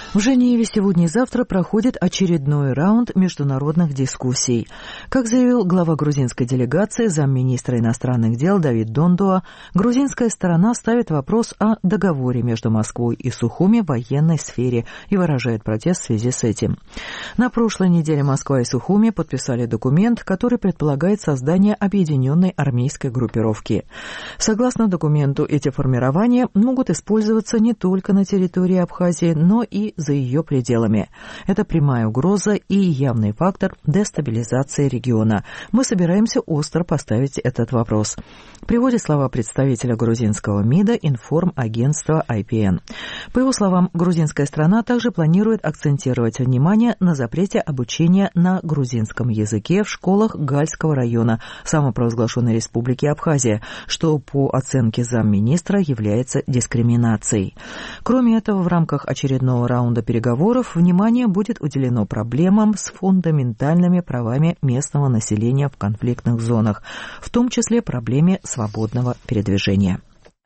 В Женеве сегодня и завтра проходит очередной раунд международных дискуссий. Как заявил глава грузинской делегации, замминистра иностранных дел Давид Дондуа, грузинская сторона ставит вопрос о договоре между Москвой и Сухуми в военной сфере и выражает протест в связи с этим. На прошлой неделе Москва и Сухуми подписали документ, который предполагает создание объединенной армейской группировки. Согласно документу, эти формирования могут использоваться не только на территории Абхазии, но и за ее пределами. Это прямая угроза и явный фактор дестабилизации региона. Мы собираемся остро поставить этот вопрос. Приводит слова представителя грузинского МИДа информагентства IPN. По его словам, грузинская страна также планирует акцентировать внимание на запрете обучения на грузинском языке в школах Гальского района самопровозглашенной республики Абхазия, что по оценке замминистра является дискриминацией. Кроме этого, в рамках очередного раунда переговоров внимание будет уделено проблемам с фундаментальными правами местного населения в конфликтных зонах, в том числе проблеме свободного передвижения.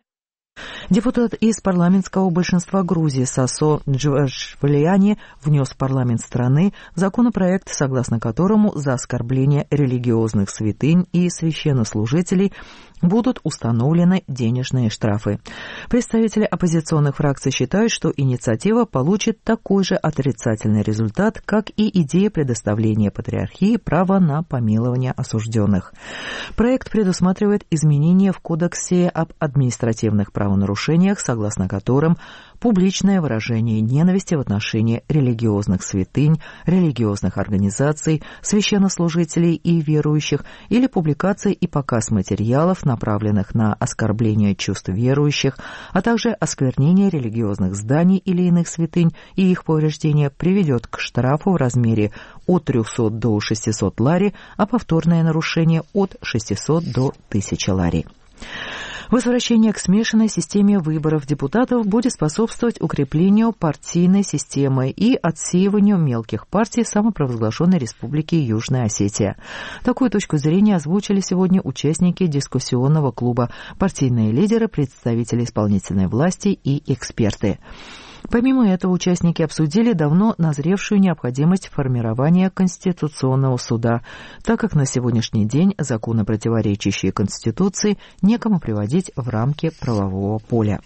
Депутат из парламентского большинства Грузии Сасо Джвашвилиани внес в парламент страны законопроект, согласно которому за оскорбление религиозных святынь и священнослужителей будут установлены денежные штрафы. Представители оппозиционных фракций считают, что инициатива получит такой же отрицательный результат, как и идея предоставления патриархии права на помилование осужденных. Проект предусматривает изменения в Кодексе об административных правонарушениях, согласно которым публичное выражение ненависти в отношении религиозных святынь, религиозных организаций, священнослужителей и верующих или публикация и показ материалов, направленных на оскорбление чувств верующих, а также осквернение религиозных зданий или иных святынь и их повреждение приведет к штрафу в размере от 300 до 600 лари, а повторное нарушение от 600 до 1000 лари. Возвращение к смешанной системе выборов депутатов будет способствовать укреплению партийной системы и отсеиванию мелких партий самопровозглашенной Республики Южная Осетия. Такую точку зрения озвучили сегодня участники дискуссионного клуба, партийные лидеры, представители исполнительной власти и эксперты. Помимо этого, участники обсудили давно назревшую необходимость формирования Конституционного суда, так как на сегодняшний день законы, противоречащие Конституции, некому приводить в рамки правового поля.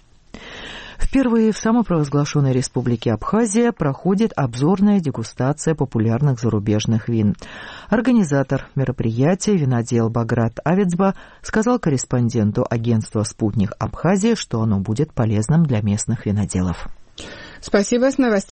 Впервые в самопровозглашенной Республике Абхазия проходит обзорная дегустация популярных зарубежных вин. Организатор мероприятия, винодел Баграт Авицба, сказал корреспонденту агентства «Спутник Абхазия», что оно будет полезным для местных виноделов. Спасибо. С новостями